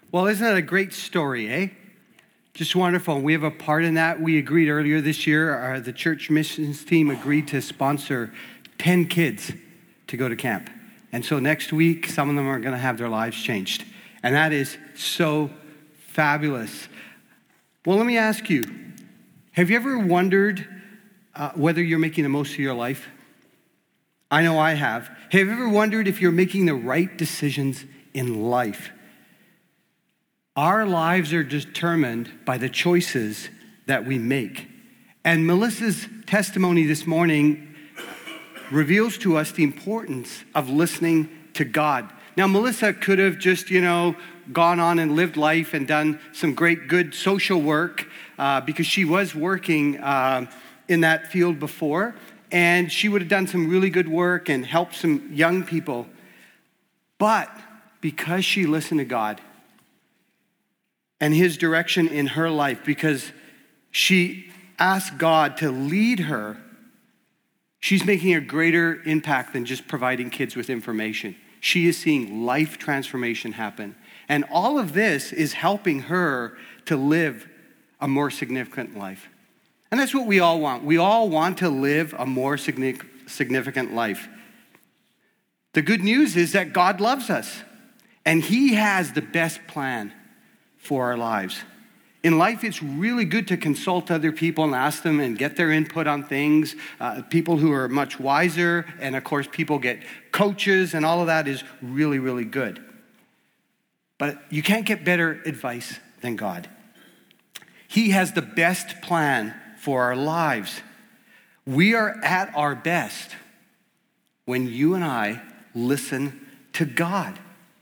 Well, isn't that a great story, eh? Just wonderful. We have a part in that. We agreed earlier this year, the church missions team agreed to sponsor 10 kids to go to camp. And so next week, some of them are going to have their lives changed. And that is so fabulous. Well, let me ask you, have you ever wondered whether you're making the most of your life? I know I have. Have you ever wondered if you're making the right decisions in life? Our lives are determined by the choices that we make. And Melissa's testimony this morning reveals to us the importance of listening to God. Now, Melissa could have just, gone on and lived life and done some great, good social work because she was working in that field before. And she would have done some really good work and helped some young people. But because she listened to God and his direction in her life, because she asked God to lead her, she's making a greater impact than just providing kids with information. She is seeing life transformation happen. And all of this is helping her to live a more significant life. And that's what we all want. We all want to live a more significant life. The good news is that God loves us, and he has the best plan for our lives. In life, it's really good to consult other people and ask them and get their input on things. People who are much wiser, and of course, people get coaches, and all of that is really, really good. But you can't get better advice than God. He has the best plan for our lives. We are at our best when you and I listen to God.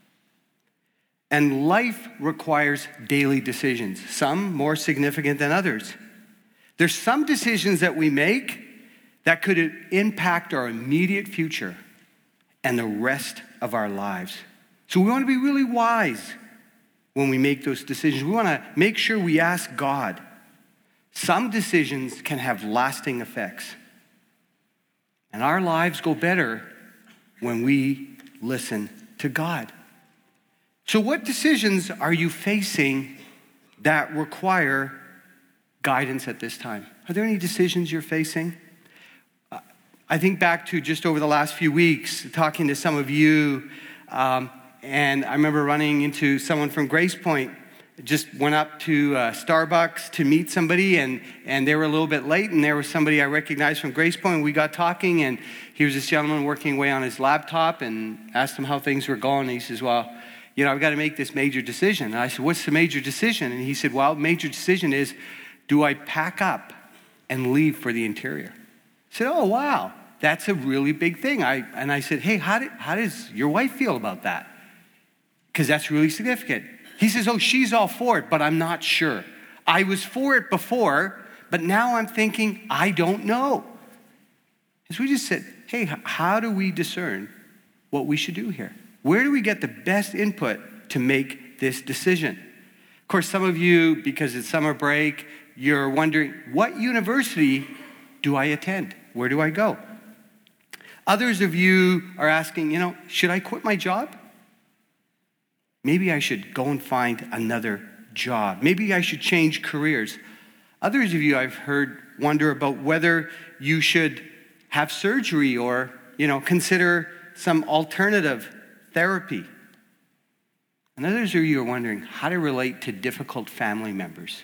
And life requires daily decisions, some more significant than others. There's some decisions that we make that could impact our immediate future and the rest of our lives. So we want to be really wise when we make those decisions. We want to make sure we ask God. Some decisions can have lasting effects. And our lives go better when we listen to God. So what decisions are you facing that require guidance at this time? Are there any decisions you're facing? I think back to just over the last few weeks, talking to some of you, and I remember running into someone from Grace Point. Just went up to Starbucks to meet somebody, and they were a little bit late, and there was somebody I recognized from Grace Point. We got talking, and he was this gentleman working away on his laptop, and asked him how things were going. And he says, well, I've got to make this major decision. And I said, what's the major decision? And he said, well, major decision is, do I pack up and leave for the interior? I said, oh, wow, that's a really big thing. I said, hey, how does your wife feel about that? Because that's really significant. He says, oh, she's all for it, but I'm not sure. I was for it before, but now I'm thinking, I don't know. So we just said, hey, how do we discern what we should do here? Where do we get the best input to make this decision? Of course, some of you, because it's summer break, you're wondering, what university do I attend? Where do I go? Others of you are asking, should I quit my job? Maybe I should go and find another job. Maybe I should change careers. Others of you I've heard wonder about whether you should have surgery or, consider some alternative therapy. And others of you are wondering how to relate to difficult family members.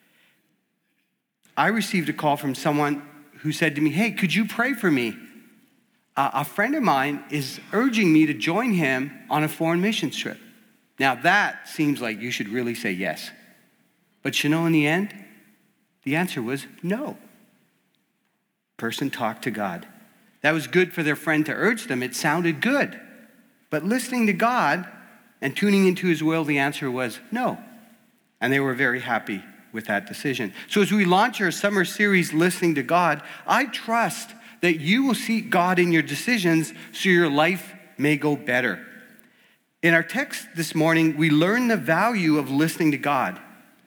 I received a call from someone who said to me, hey, could you pray for me? A friend of mine is urging me to join him on a foreign missions trip. Now that seems like you should really say yes. But in the end, the answer was no. Person talked to God. That was good for their friend to urge them. It sounded good. But listening to God and tuning into his will, the answer was no. And they were very happy with that decision. So as we launch our summer series, Listening to God, I trust that you will seek God in your decisions so your life may go better. In our text this morning, we learn the value of listening to God.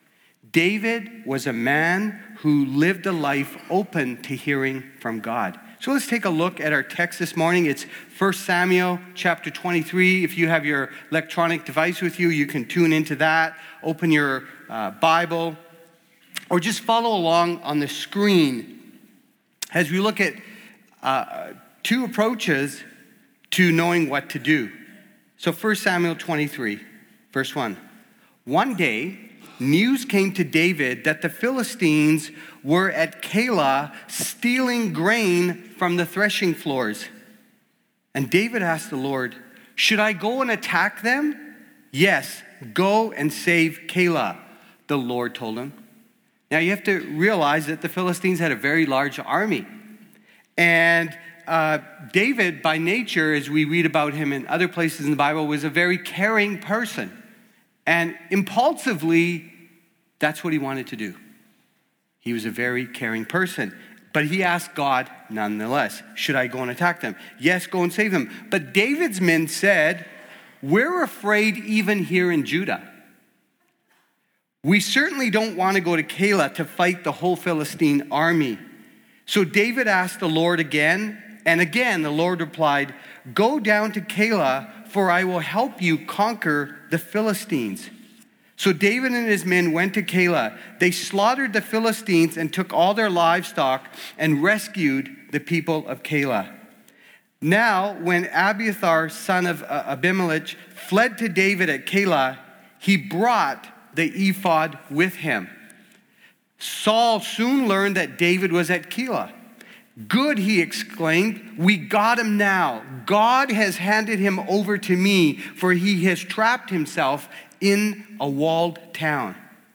David was a man who lived a life open to hearing from God. So let's take a look at our text this morning. It's 1 Samuel chapter 23. If you have your electronic device with you, you can tune into that, open your Bible, or just follow along on the screen as we look at two approaches to knowing what to do. So 1 Samuel 23, verse 1. One day, news came to David that the Philistines were at Keilah stealing grain from the threshing floors. And David asked the Lord, "Should I go and attack them?" "Yes, go and save Keilah," the Lord told him. Now you have to realize that the Philistines had a very large army. And David, by nature, as we read about him in other places in the Bible, was a very caring person. And impulsively, that's what he wanted to do. He was a very caring person. But he asked God, nonetheless, "Should I go and attack them?" "Yes, go and save them." But David's men said, "We're afraid even here in Judah. We certainly don't want to go to Keilah to fight the whole Philistine army." So David asked the Lord again, and again the Lord replied, "Go down to Keilah, for I will help you conquer the Philistines." So David and his men went to Keilah. They slaughtered the Philistines and took all their livestock and rescued the people of Keilah. Now, when Abiathar, son of Abimelech, fled to David at Keilah, he brought the ephod with him. Saul soon learned that David was at Keilah. "Good," he exclaimed, "we got him now. God has handed him over to me, for he has trapped himself in a walled town."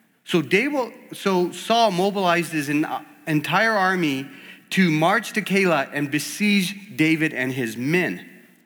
So Saul mobilized his entire army to march to Keilah and besiege David and his men.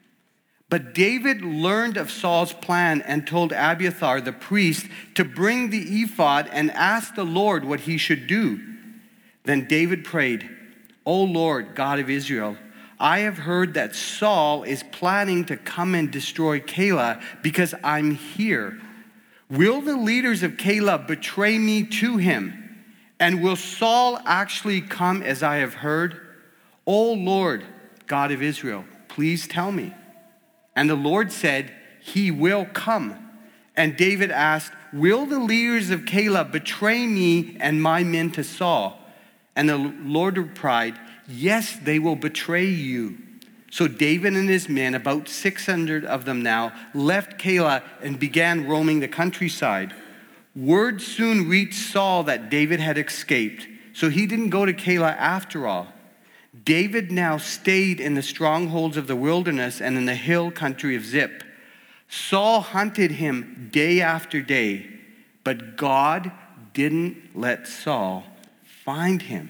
But David learned of Saul's plan and told Abiathar the priest to bring the ephod and ask the Lord what he should do. Then David prayed, "O Lord, God of Israel, I have heard that Saul is planning to come and destroy Keilah because I'm here. Will the leaders of Keilah betray me to him? And will Saul actually come as I have heard? O Lord, God of Israel, please tell me." And the Lord said, "He will come." And David asked, "Will the leaders of Keilah betray me and my men to Saul?" And the Lord replied, "Yes, they will betray you." So David and his men, about 600 of them now, left Keilah and began roaming the countryside. Word soon reached Saul that David had escaped, so he didn't go to Keilah after all. David now stayed in the strongholds of the wilderness and in the hill country of Ziph. Saul hunted him day after day, but God didn't let Saul find him.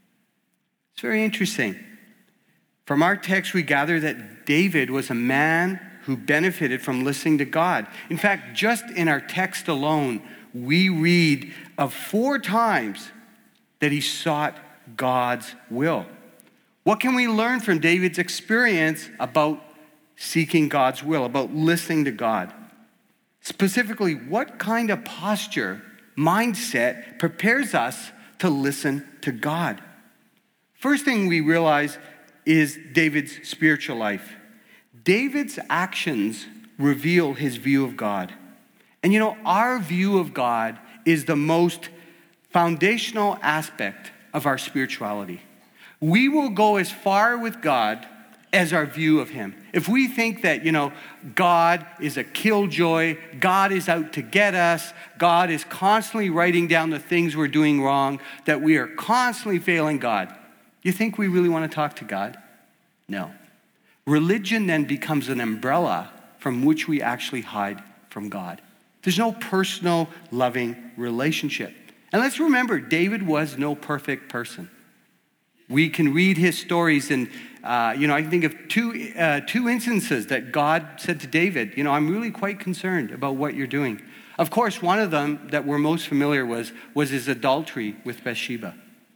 It's very interesting. From our text, we gather that David was a man who benefited from listening to God. In fact, just in our text alone, we read of 4 times that he sought God's will. What can we learn from David's experience about seeking God's will, about listening to God? Specifically, what kind of posture, mindset prepares us to listen to God? First thing we realize is David's spiritual life. David's actions reveal his view of God. And you know, our view of God is the most foundational aspect of our spirituality. We will go as far with God as our view of him. If we think that, God is a killjoy, God is out to get us, God is constantly writing down the things we're doing wrong, that we are constantly failing God, you think we really want to talk to God? No. Religion then becomes an umbrella from which we actually hide from God. There's no personal, loving relationship. And let's remember, David was no perfect person. We can read his stories, and I can think of two instances that God said to David, I'm really quite concerned about what you're doing. Of course, one of them that we're most familiar was his adultery with Bathsheba.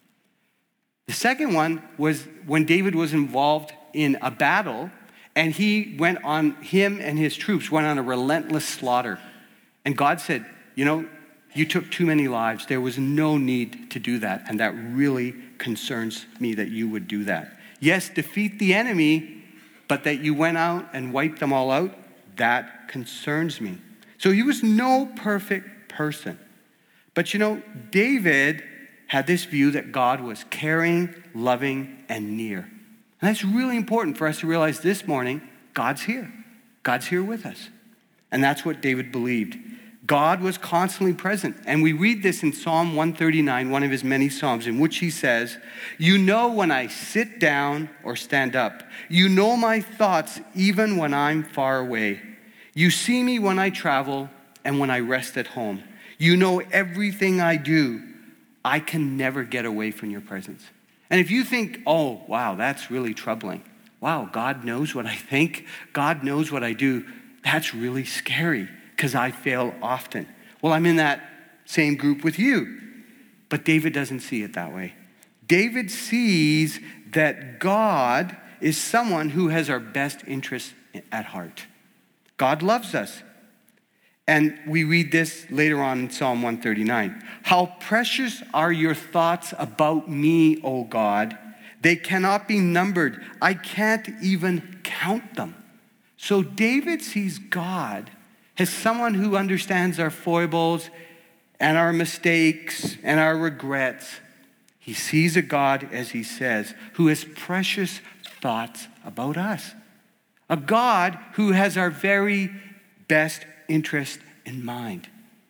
The second one was when David was involved in a battle, and him and his troops went on a relentless slaughter. And God said, you took too many lives. There was no need to do that. And that really concerns me that you would do that. Yes, defeat the enemy, but that you went out and wiped them all out, that concerns me. So he was no perfect person. But David had this view that God was caring, loving, and near. And that's really important for us to realize this morning. God's here. God's here with us. And that's what David believed. God was constantly present. And we read this in Psalm 139, one of his many psalms, in which he says, "You know when I sit down or stand up. You know my thoughts even when I'm far away. You see me when I travel and when I rest at home. You know everything I do. I can never get away from your presence." And if you think, oh, wow, that's really troubling. Wow, God knows what I think. God knows what I do. That's really scary because I fail often. Well, I'm in that same group with you. But David doesn't see it that way. David sees that God is someone who has our best interests at heart. God loves us. And we read this later on in Psalm 139. "How precious are your thoughts about me, O God. They cannot be numbered. I can't even count them." So David sees God as someone who understands our foibles and our mistakes and our regrets. He sees a God, as he says, who has precious thoughts about us. A God who has our very best interest in mind.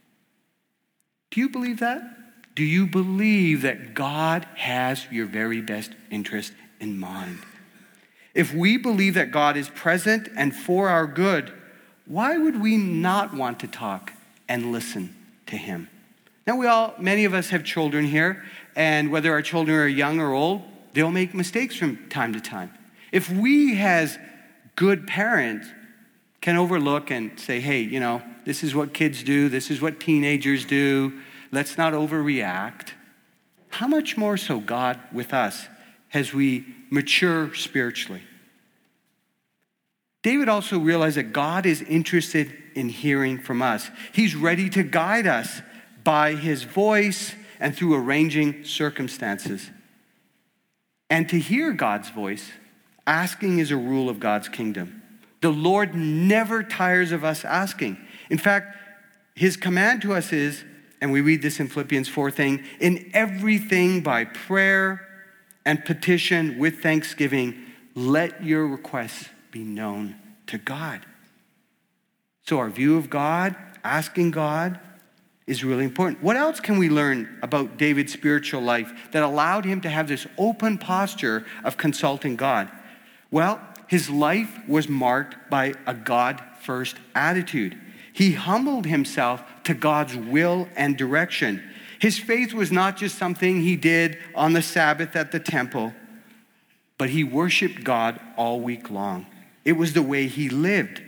Do you believe that? Do you believe that God has your very best interest in mind? If we believe that God is present and for our good, why would we not want to talk and listen to him? Now many of us have children here, and whether our children are young or old, they'll make mistakes from time to time. If we as good parents can overlook and say, hey, this is what kids do, this is what teenagers do, let's not overreact. How much more so God with us as we mature spiritually? David also realized that God is interested in hearing from us. He's ready to guide us by his voice and through arranging circumstances. And to hear God's voice, asking is a rule of God's kingdom. The Lord never tires of us asking. In fact, his command to us is, and we read this in Philippians 4, in everything by prayer and petition with thanksgiving, let your requests be known to God. So our view of God, asking God, is really important. What else can we learn about David's spiritual life that allowed him to have this open posture of consulting God? Well, his life was marked by a God-first attitude. He humbled himself to God's will and direction. His faith was not just something he did on the Sabbath at the temple, but he worshiped God all week long. It was the way he lived.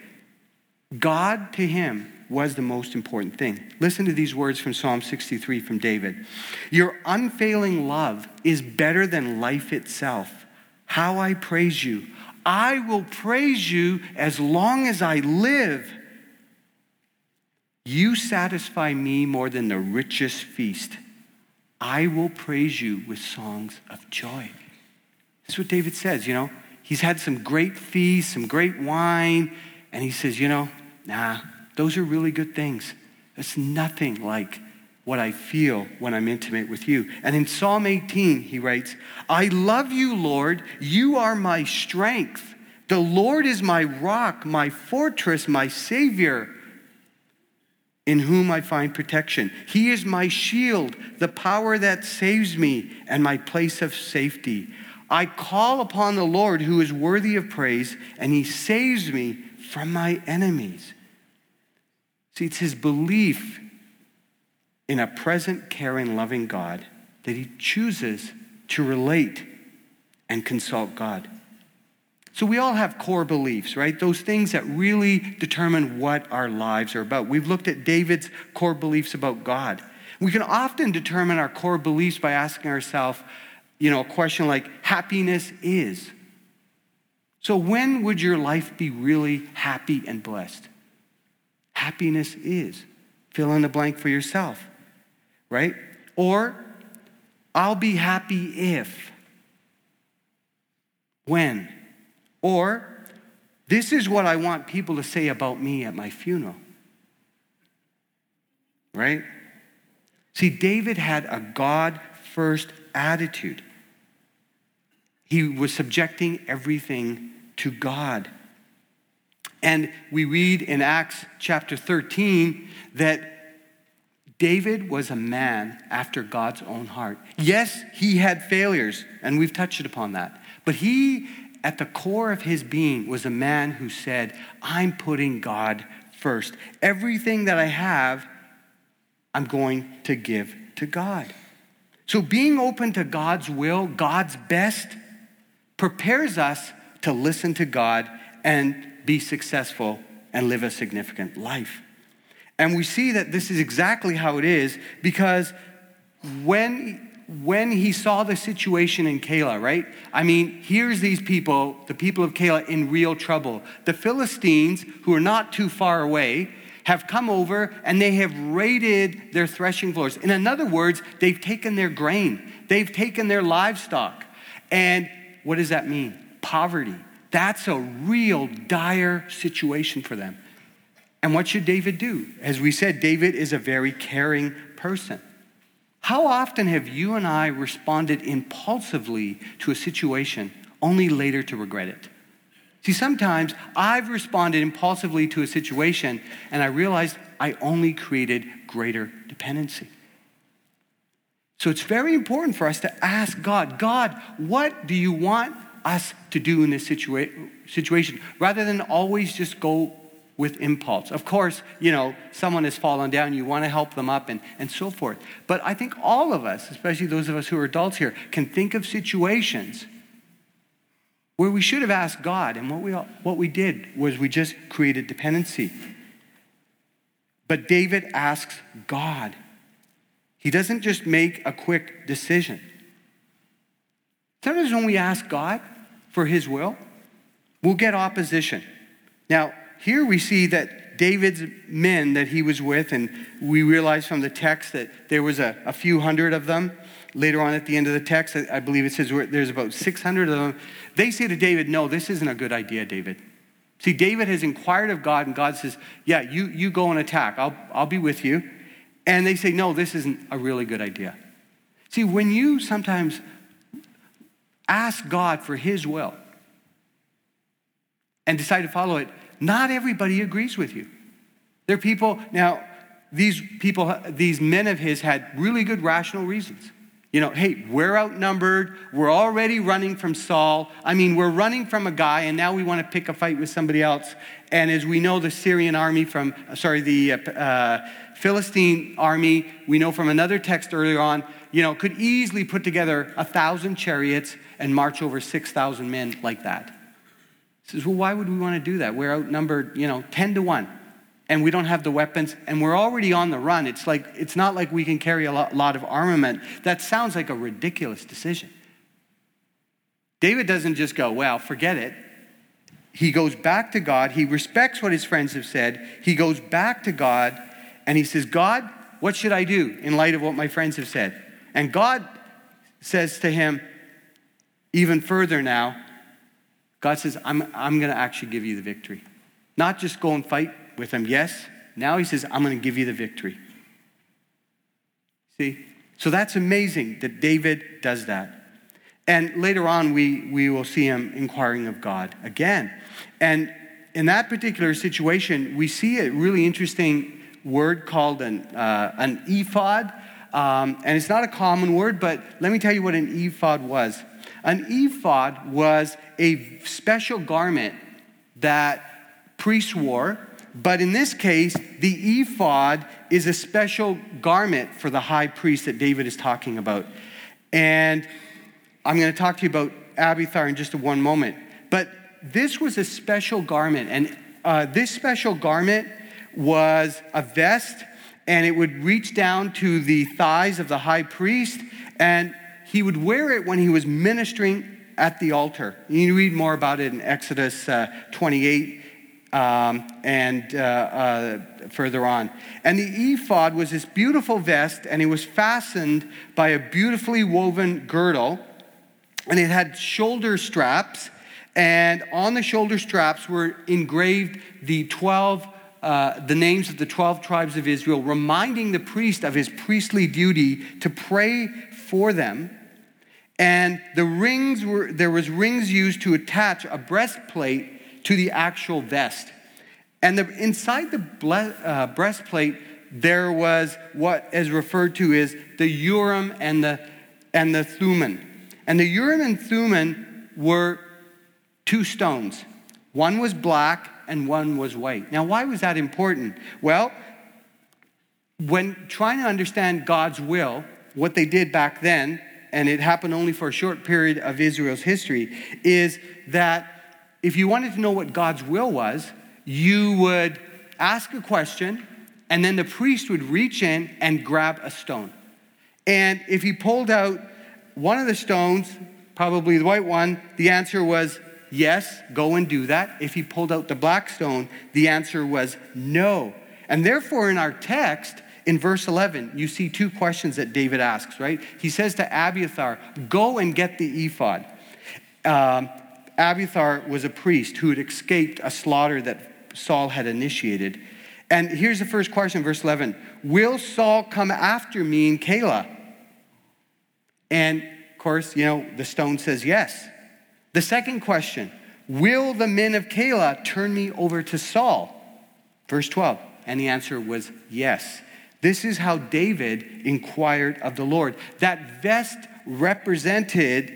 God to him was the most important thing. Listen to these words from Psalm 63 from David. "Your unfailing love is better than life itself. How I praise you. I will praise you as long as I live. You satisfy me more than the richest feast. I will praise you with songs of joy." That's what David says, He's had some great feasts, some great wine, and he says, those are really good things. It's nothing like what I feel when I'm intimate with you. And in Psalm 18, he writes, "I love you, Lord. You are my strength. The Lord is my rock, my fortress, my Savior, in whom I find protection. He is my shield, the power that saves me, and my place of safety. I call upon the Lord who is worthy of praise, and he saves me from my enemies." See, it's his belief in a present, caring, loving God that he chooses to relate and consult God. So we all have core beliefs, right? Those things that really determine what our lives are about. We've looked at David's core beliefs about God. We can often determine our core beliefs by asking ourselves, a question like, happiness is. So when would your life be really happy and blessed? Happiness is. Fill in the blank for yourself, right? Or, I'll be happy if. When? Or, this is what I want people to say about me at my funeral. Right? See, David had a God-first attitude. He was subjecting everything to God. And we read in Acts chapter 13 that David was a man after God's own heart. Yes, he had failures, and we've touched upon that. But he, at the core of his being, was a man who said, I'm putting God first. Everything that I have, I'm going to give to God. So being open to God's will, God's best, prepares us to listen to God and be successful and live a significant life. And we see that this is exactly how it is, because when he saw the situation in Keilah, right? I mean, here's these people, the people of Keilah, in real trouble. The Philistines, who are not too far away, have come over and they have raided their threshing floors. In other words, they've taken their grain. They've taken their livestock. And what does that mean? Poverty. That's a real dire situation for them. And what should David do? As we said, David is a very caring person. How often have you and I responded impulsively to a situation only later to regret it? See, sometimes I've responded impulsively to a situation and I realized I only created greater dependency. So it's very important for us to ask God, God, what do you want us to do in this situation? Rather than always just go with impulse. Of course, someone has fallen down, you want to help them up and so forth. But I think all of us, especially those of us who are adults here, can think of situations where we should have asked God, and what we did was we just created dependency. But David asks God. He doesn't just make a quick decision. Sometimes when we ask God for his will, we'll get opposition. Now, here we see that David's men that he was with, and we realize from the text that there was a few hundred of them. Later on at the end of the text, I believe it says there's about 600 of them. They say to David, no, this isn't a good idea, David. See, David has inquired of God, and God says, yeah, you go and attack. I'll be with you. And they say, no, this isn't a really good idea. See, when you sometimes ask God for his will and decide to follow it, not everybody agrees with you. There are people, now, these men of his had really good rational reasons. Hey, we're outnumbered. We're already running from Saul. I mean, we're running from a guy, and now we want to pick a fight with somebody else. And as we know, the Philistine army, we know from another text earlier on, could easily put together 1,000 chariots and march over 6,000 men like that. He says, well, why would we want to do that? We're outnumbered, 10-1, and we don't have the weapons, and we're already on the run. It's not like we can carry a lot of armament. That sounds like a ridiculous decision. David doesn't just go, well, forget it. He goes back to God. He respects what his friends have said. He goes back to God, and he says, God, what should I do in light of what my friends have said? And God says to him, even further now, God says, I'm going to actually give you the victory. Not just go and fight with him, yes. Now he says, I'm going to give you the victory. See? So that's amazing that David does that. And later on, we will see him inquiring of God again. And in that particular situation, we see a really interesting word called an ephod. And it's not a common word, but let me tell you what an ephod was. An ephod was a special garment that priests wore, but in this case, the ephod is a special garment for the high priest that David is talking about. And I'm going to talk to you about Abiathar in just one moment. But this was a special garment, and this special garment was a vest, and it would reach down to the thighs of the high priest, and he would wear it when he was ministering at the altar. You can read more about it in Exodus 28 and further on. And the ephod was this beautiful vest, and it was fastened by a beautifully woven girdle, and it had shoulder straps, And on the shoulder straps were engraved the names of the 12 tribes of Israel, reminding the priest of his priestly duty to pray for them. And there was rings used to attach a breastplate to the actual vest. And inside the breastplate, there was what is referred to as the Urim and the Thummim. And the Urim and Thummim were two stones. One was black and one was white. Now, why was that important? Well, when trying to understand God's will, what they did back then, and it happened only for a short period of Israel's history, is that if you wanted to know what God's will was, you would ask a question, and then the priest would reach in and grab a stone. And if he pulled out one of the stones, probably the white one, the answer was yes, go and do that. If he pulled out the black stone, the answer was no. And therefore, in our text, in verse 11, you see two questions that David asks, right? He says to Abiathar, go and get the ephod. Abiathar was a priest who had escaped a slaughter that Saul had initiated. And here's the first question, verse 11. Will Saul come after me in Keilah? And, of course, the stone says yes. The second question, will the men of Keilah turn me over to Saul? Verse 12, and the answer was yes. This is how David inquired of the Lord. That vest represented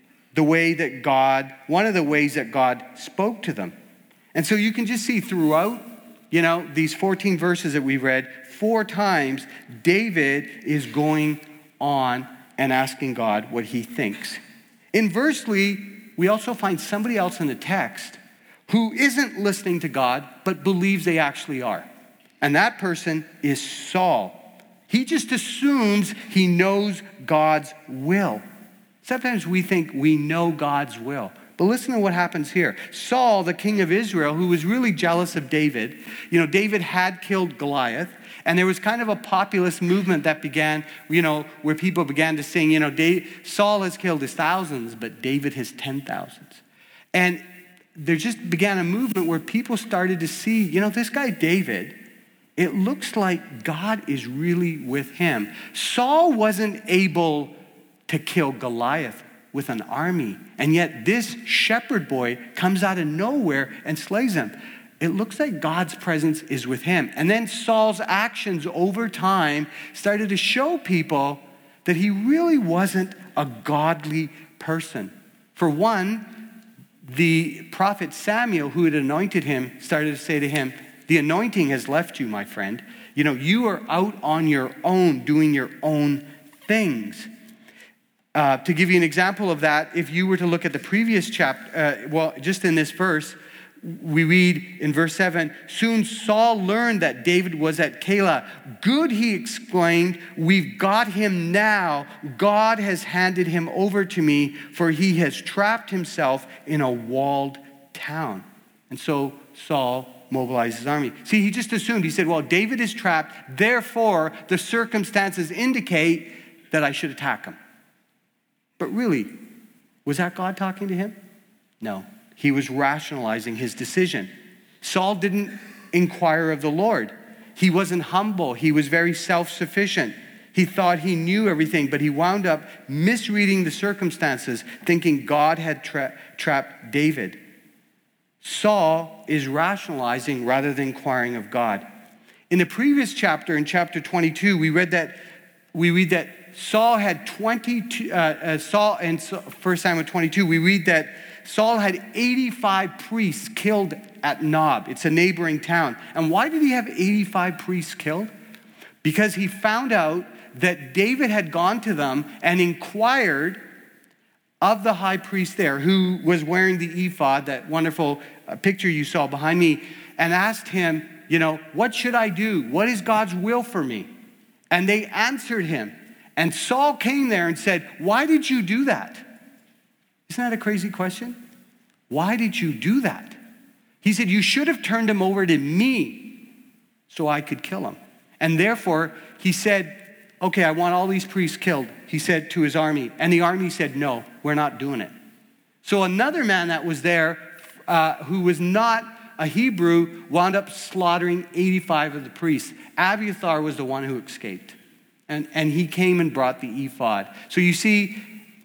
one of the ways that God spoke to them. And so you can just see throughout, these 14 verses that we read, 4 times David is going on and asking God what he thinks. Inversely, we also find somebody else in the text who isn't listening to God, but believes they actually are. And that person is Saul. He just assumes he knows God's will. Sometimes we think we know God's will. But listen to what happens here. Saul, the king of Israel, who was really jealous of David, David had killed Goliath, and there was kind of a populist movement that began, where people began to sing, Saul has killed his thousands, but David his 10,000s. And there just began a movement where people started to see, this guy David, it looks like God is really with him. Saul wasn't able to kill Goliath with an army, and yet this shepherd boy comes out of nowhere and slays him. It looks like God's presence is with him. And then Saul's actions over time started to show people that he really wasn't a godly person. For one, the prophet Samuel, who had anointed him, started to say to him, the anointing has left you, my friend. You are out on your own, doing your own things. To give you an example of that, if you were to look at the previous chapter, just in this verse, we read in verse 7, soon Saul learned that David was at Keilah. Good, he exclaimed, we've got him now. God has handed him over to me, for he has trapped himself in a walled town. And so Saul mobilized his army. See, he just assumed, he said, well, David is trapped, therefore the circumstances indicate that I should attack him. But really, was that God talking to him? No. He was rationalizing his decision. Saul didn't inquire of the Lord. He wasn't humble. He was very self-sufficient. He thought he knew everything, but he wound up misreading the circumstances, thinking God had trapped David. Saul is rationalizing rather than inquiring of God. In the previous chapter, in chapter 22, we read that Saul had 22, Saul in 1 Samuel 22, we read that Saul had 85 priests killed at Nob. It's a neighboring town. And why did he have 85 priests killed? Because he found out that David had gone to them and inquired of the high priest there, who was wearing the ephod, that wonderful picture you saw behind me, and asked him, what should I do? What is God's will for me? And they answered him. And Saul came there and said, why did you do that? Isn't that a crazy question? Why did you do that? He said, you should have turned him over to me so I could kill him. And therefore, he said, okay, I want all these priests killed, he said to his army. And the army said, no, we're not doing it. So another man that was there, who was not a Hebrew, wound up slaughtering 85 of the priests. Abiathar was the one who escaped. And he came and brought the ephod. So you see,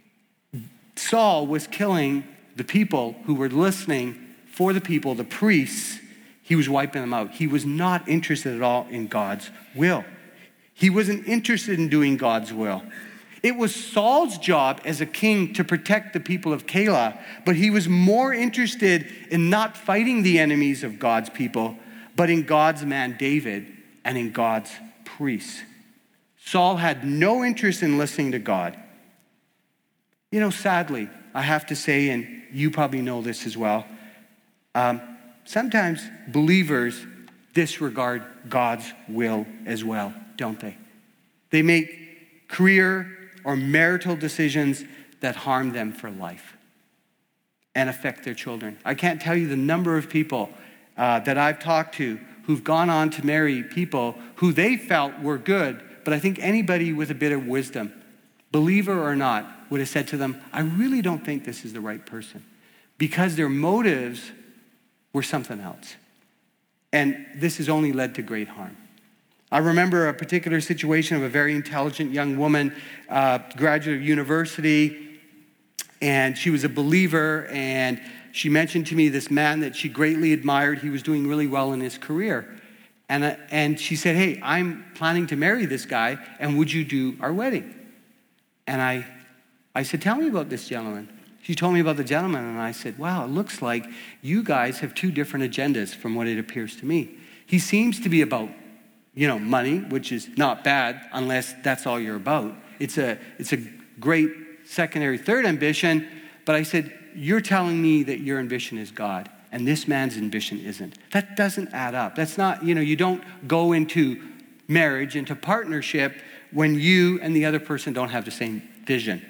Saul was killing the people who were listening for the people, the priests. He was wiping them out. He was not interested at all in God's will. He wasn't interested in doing God's will. It was Saul's job as a king to protect the people of Keilah, but he was more interested in not fighting the enemies of God's people, but in God's man David and in God's priests. Saul had no interest in listening to God. You know, sadly, I have to say, and you probably know this as well, sometimes believers disregard God's will as well, don't they? They make career or marital decisions that harm them for life and affect their children. I can't tell you the number of people that I've talked to who've gone on to marry people who they felt were good, but I think anybody with a bit of wisdom, believer or not, would have said to them, I really don't think this is the right person, because their motives were something else. And this has only led to great harm. I remember a particular situation of a very intelligent young woman, graduate of university, and she was a believer, and she mentioned to me this man that she greatly admired. He was doing really well in his career. And she said, hey, I'm planning to marry this guy, and would you do our wedding? And I said, tell me about this gentleman. She told me about the gentleman, and I said, wow, it looks like you guys have two different agendas from what it appears to me. He seems to be about, money, which is not bad unless that's all you're about. It's a great secondary, third ambition, but I said, you're telling me that your ambition is God, and this man's ambition isn't. That doesn't add up. That's not, you don't go into marriage, into partnership, when you and the other person don't have the same vision.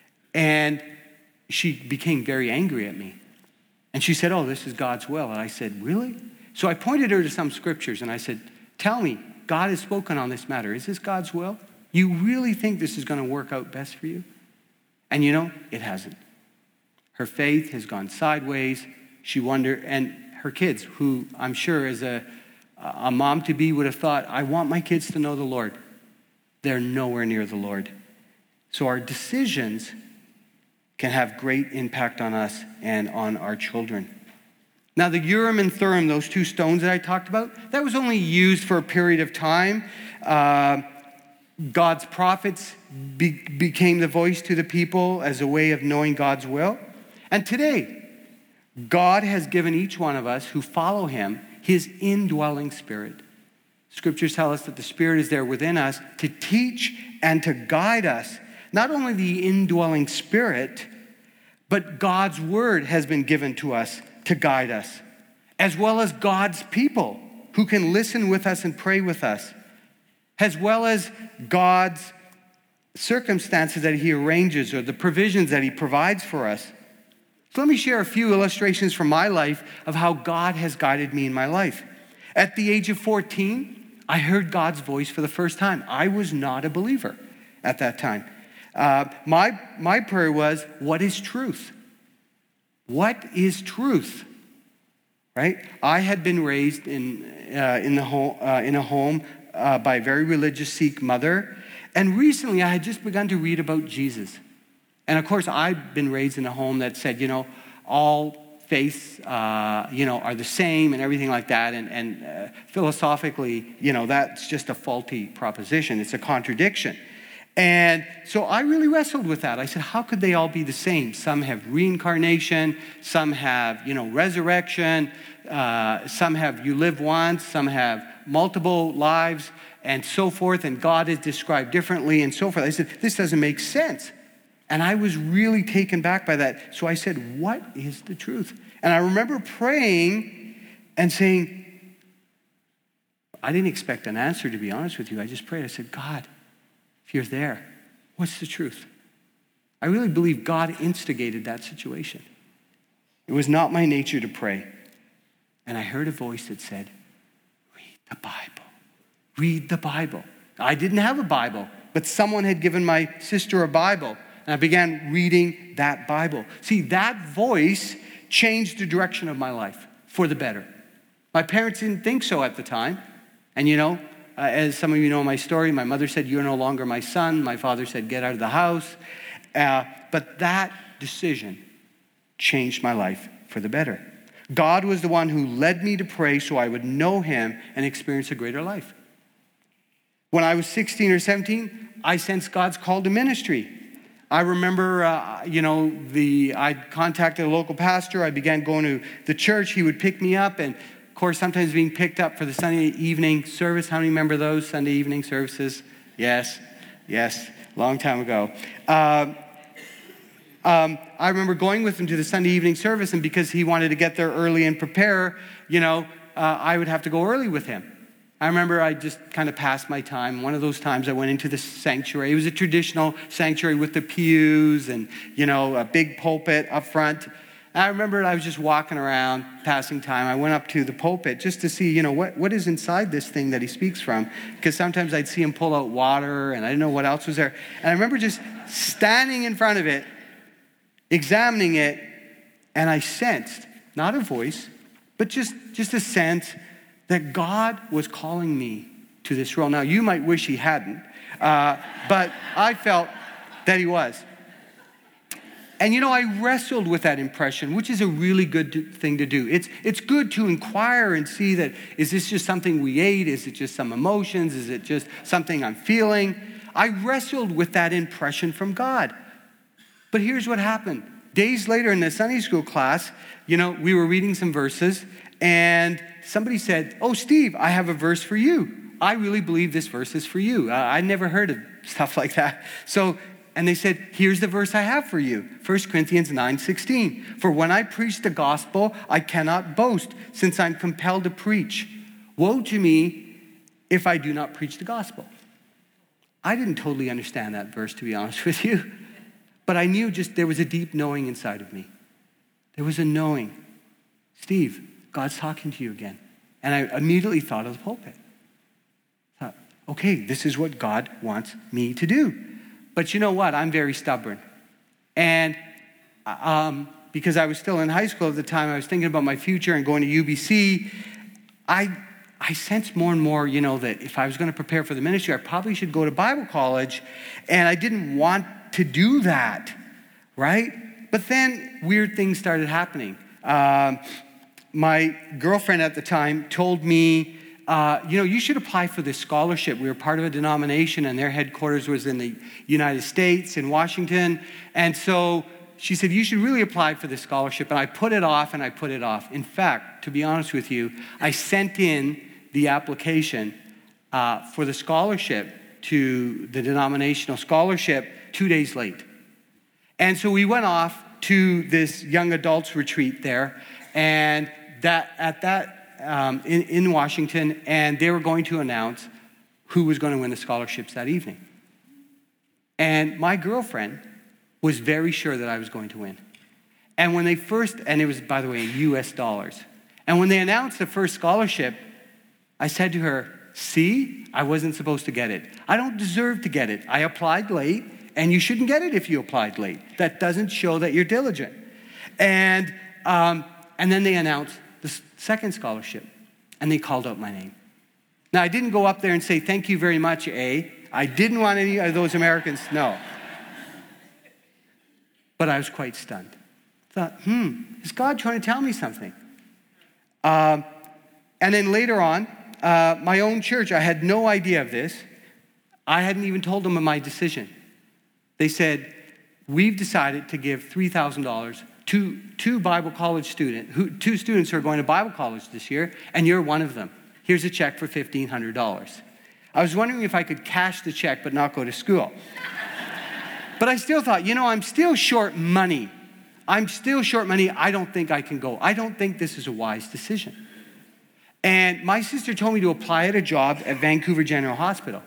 And she became very angry at me. And she said, oh, this is God's will. And I said, really? So I pointed her to some scriptures, and I said, tell me, God has spoken on this matter. Is this God's will? You really think this is going to work out best for you? And it hasn't. Her faith has gone sideways. She wondered, and her kids, who I'm sure as a mom-to-be would have thought, I want my kids to know the Lord. They're nowhere near the Lord. So our decisions can have great impact on us and on our children. Now, the Urim and Thummim, those two stones that I talked about, that was only used for a period of time. God's prophets became the voice to the people as a way of knowing God's will. And today, God has given each one of us who follow him his indwelling spirit. Scriptures tell us that the Spirit is there within us to teach and to guide us. Not only the indwelling Spirit, but God's word has been given to us to guide us, as well as God's people who can listen with us and pray with us, as well as God's circumstances that he arranges or the provisions that he provides for us. So let me share a few illustrations from my life of how God has guided me in my life. At the age of 14, I heard God's voice for the first time. I was not a believer at that time. My prayer was, what is truth? What is truth? Right? I had been raised in a home by a very religious Sikh mother, and recently I had just begun to read about Jesus. And of course, I've been raised in a home that said, all faiths, are the same and everything like that. And philosophically, that's just a faulty proposition. It's a contradiction. And so I really wrestled with that. I said, how could they all be the same? Some have reincarnation, some have, resurrection, some have you live once, some have multiple lives, and so forth, and God is described differently and so forth. I said, this doesn't make sense. And I was really taken back by that. So I said, what is the truth? And I remember praying and saying, I didn't expect an answer, to be honest with you. I just prayed. I said, God, if you're there, what's the truth? I really believe God instigated that situation. It was not my nature to pray. And I heard a voice that said, read the Bible. Read the Bible. I didn't have a Bible, but someone had given my sister a Bible. and I began reading that Bible. See, that voice changed the direction of my life for the better. My parents didn't think so at the time. And as some of you know my story, my mother said, "You're no longer my son." My father said, "Get out of the house." But that decision changed my life for the better. God was the one who led me to pray so I would know him and experience a greater life. When I was 16 or 17, I sensed God's call to ministry. I remember, I contacted a local pastor. I began going to the church. He would pick me up, and of course, sometimes being picked up for the Sunday evening service. How many remember those Sunday evening services? Yes, long time ago. I remember going with him to the Sunday evening service, and because he wanted to get there early and prepare, I would have to go early with him. I remember I just kind of passed my time. One of those times I went into the sanctuary. It was a traditional sanctuary with the pews and, a big pulpit up front. And I remember I was just walking around, passing time. I went up to the pulpit just to see, what is inside this thing that he speaks from. Because sometimes I'd see him pull out water, and I didn't know what else was there. And I remember just standing in front of it, examining it, and I sensed, not a voice, but just a sense that God was calling me to this role. Now, you might wish he hadn't, but I felt that he was. And I wrestled with that impression, which is a really good thing to do. It's good to inquire and see that, is this just something we ate? Is it just some emotions? Is it just something I'm feeling? I wrestled with that impression from God. But here's what happened. Days later in the Sunday school class, we were reading some verses, and somebody said, "Oh, Steve, I have a verse for you. I really believe this verse is for you." I never heard of stuff like that. And they said, "Here's the verse I have for you. 1 Corinthians 9:16. For when I preach the gospel, I cannot boast, since I'm compelled to preach. Woe to me if I do not preach the gospel." I didn't totally understand that verse, to be honest with you. But I knew there was a deep knowing inside of me. There was a knowing. Steve, God's talking to you again. And I immediately thought of the pulpit. I thought, okay, this is what God wants me to do. But you know what? I'm very stubborn. And because I was still in high school at the time, I was thinking about my future and going to UBC. I sensed more and more, that if I was going to prepare for the ministry, I probably should go to Bible college. And I didn't want to do that, right? But then weird things started happening. My girlfriend at the time told me, you should apply for this scholarship. We were part of a denomination, and their headquarters was in the United States, in Washington. And so she said, you should really apply for this scholarship. And I put it off, and I put it off. In fact, to be honest with you, I sent in the application for the scholarship to the denominational scholarship 2 days late. And so we went off to this young adults retreat there, and in Washington, and they were going to announce who was going to win the scholarships that evening. And my girlfriend was very sure that I was going to win. And when and it was, by the way, in US dollars. And when they announced the first scholarship, I said to her, "See, I wasn't supposed to get it. I don't deserve to get it. I applied late, and you shouldn't get it if you applied late. That doesn't show that you're diligent." And then they announced the second scholarship, and they called out my name. Now, I didn't go up there and say, "Thank you very much, A." I didn't want any of those Americans, no. But I was quite stunned. I thought, is God trying to tell me something? And then later on, my own church, I had no idea of this. I hadn't even told them of my decision. They said, "We've decided to give $3,000 to two Bible college students, two students who are going to Bible college this year, and you're one of them. Here's a check for $1,500. I was wondering if I could cash the check but not go to school. But I still thought, I'm still short money. I don't think I can go. I don't think this is a wise decision. And my sister told me to apply at a job at Vancouver General Hospital.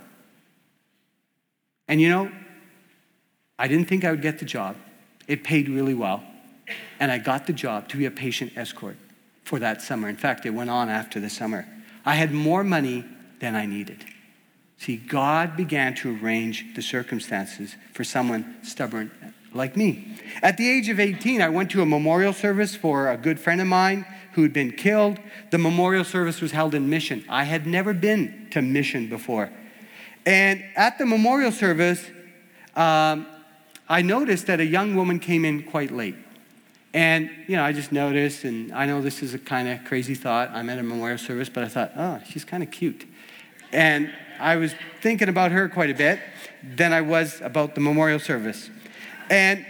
And I didn't think I would get the job. It paid really well. And I got the job to be a patient escort for that summer. In fact, it went on after the summer. I had more money than I needed. See, God began to arrange the circumstances for someone stubborn like me. At the age of 18, I went to a memorial service for a good friend of mine who had been killed. The memorial service was held in Mission. I had never been to Mission before. And at the memorial service, I noticed that a young woman came in quite late. And, I just noticed, and I know this is a kind of crazy thought. I'm at a memorial service, but I thought, oh, she's kind of cute. And I was thinking about her quite a bit than I was about the memorial service. And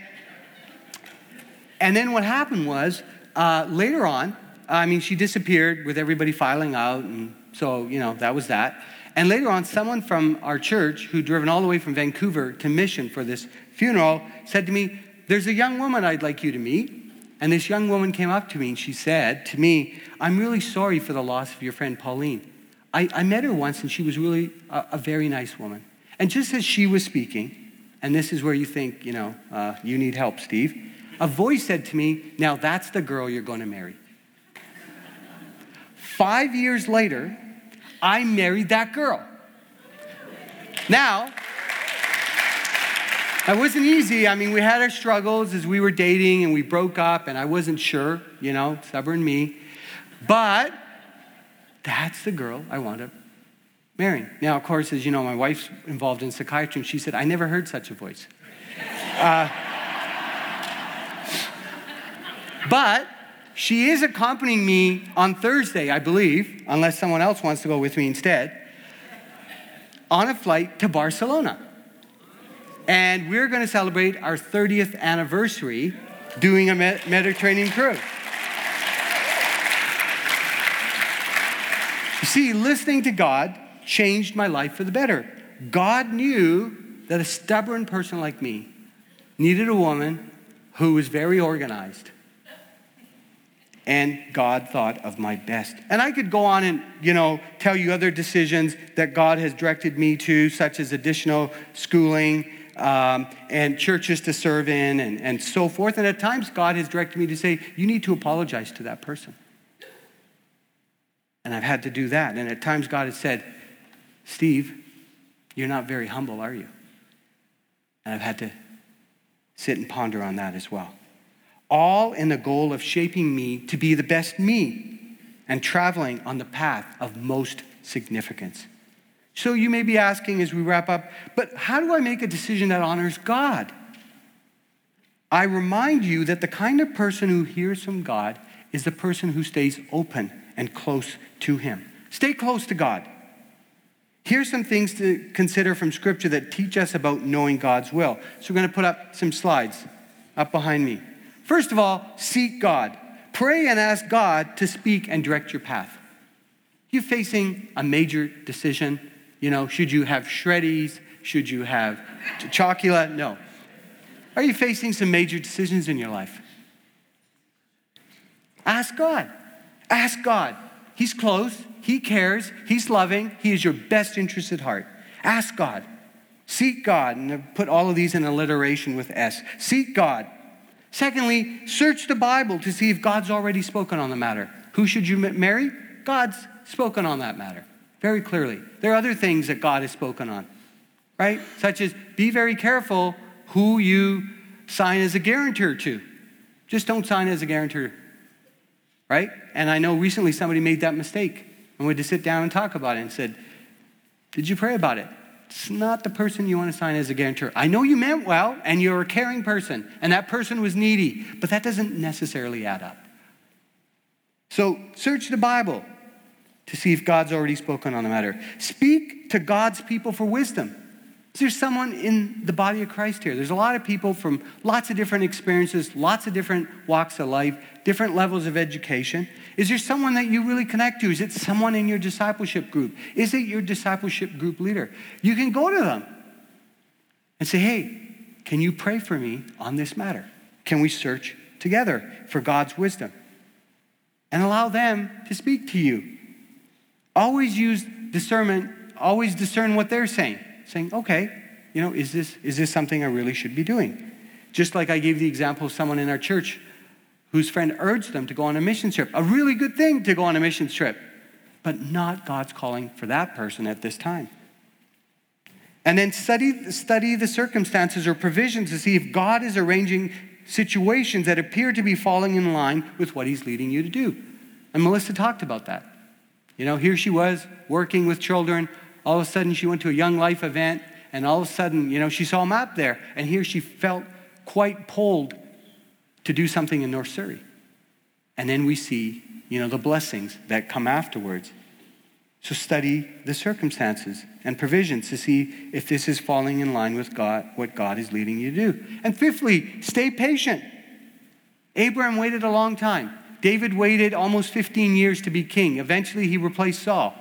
then what happened was, later on, she disappeared with everybody filing out, and so, that was that. And later on, someone from our church who'd driven all the way from Vancouver to Mission for this funeral said to me, "There's a young woman I'd like you to meet." And this young woman came up to me and she said to me, "I'm really sorry for the loss of your friend Pauline. I met her once and she was really a very nice woman." And just as she was speaking, and this is where you think, you need help, Steve, a voice said to me, "Now that's the girl you're going to marry." 5 years later, I married that girl. Now, it wasn't easy. We had our struggles as we were dating and we broke up and I wasn't sure, stubborn me. But that's the girl I wound up marrying. Now, of course, as you know, my wife's involved in psychiatry and she said, "I never heard such a voice." But she is accompanying me on Thursday, I believe, unless someone else wants to go with me instead, on a flight to Barcelona. And we're going to celebrate our 30th anniversary doing a Mediterranean cruise. You see, listening to God changed my life for the better. God knew that a stubborn person like me needed a woman who was very organized. And God thought of my best. And I could go on and, tell you other decisions that God has directed me to, such as additional schooling, and churches to serve in and so forth. And at times, God has directed me to say, you need to apologize to that person. And I've had to do that. And at times, God has said, Steve, you're not very humble, are you? And I've had to sit and ponder on that as well. All in the goal of shaping me to be the best me and traveling on the path of most significance. So you may be asking as we wrap up, but how do I make a decision that honors God? I remind you that the kind of person who hears from God is the person who stays open and close to him. Stay close to God. Here's some things to consider from Scripture that teach us about knowing God's will. So we're going to put up some slides up behind me. First of all, seek God. Pray and ask God to speak and direct your path. You're facing a major decision. Should you have Shreddies? Should you have Chocula? No. Are you facing some major decisions in your life? Ask God. Ask God. He's close. He cares. He's loving. He is your best interest at heart. Ask God. Seek God. And I've put all of these in alliteration with S. Seek God. Secondly, search the Bible to see if God's already spoken on the matter. Who should you marry? God's spoken on that matter very clearly. There are other things that God has spoken on, right? Such as be very careful who you sign as a guarantor to. Just don't sign as a guarantor, right? And I know recently somebody made that mistake and we had to sit down and talk about it and said, did you pray about it? It's not the person you want to sign as a guarantor. I know you meant well, and you're a caring person, and that person was needy, but that doesn't necessarily add up. So search the Bible to see if God's already spoken on the matter. Speak to God's people for wisdom. Is there someone in the body of Christ here? There's a lot of people from lots of different experiences, lots of different walks of life, different levels of education. Is there someone that you really connect to? Is it someone in your discipleship group? Is it your discipleship group leader? You can go to them and say, hey, can you pray for me on this matter? Can we search together for God's wisdom? And allow them to speak to you. Always use discernment, always discern what they're saying. Saying, okay, is this something I really should be doing? Just like I gave the example of someone in our church whose friend urged them to go on a mission trip. A really good thing to go on a mission trip, but not God's calling for that person at this time. And then study the circumstances or provisions to see if God is arranging situations that appear to be falling in line with what he's leading you to do. And Melissa talked about that. Here she was working with children. All of a sudden she went to a Young Life event, and all of a sudden, she saw a map there. And here she felt quite pulled to do something in North Surrey. And then we see, the blessings that come afterwards. So study the circumstances and provisions to see if this is falling in line with God, what God is leading you to do. And fifthly, stay patient. Abraham waited a long time. David waited almost 15 years to be king. Eventually, he replaced Saul.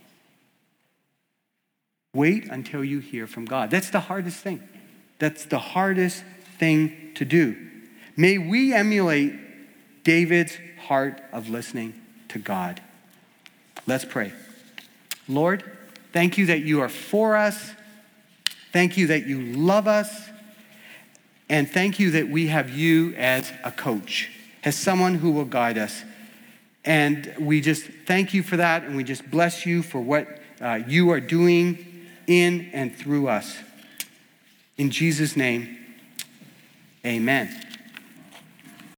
Wait until you hear from God. That's the hardest thing. That's the hardest thing to do. May we emulate David's heart of listening to God. Let's pray. Lord, thank you that you are for us. Thank you that you love us. And thank you that we have you as a coach, as someone who will guide us. And we just thank you for that, and we just bless you for what you are doing in and through us. In Jesus' name, amen.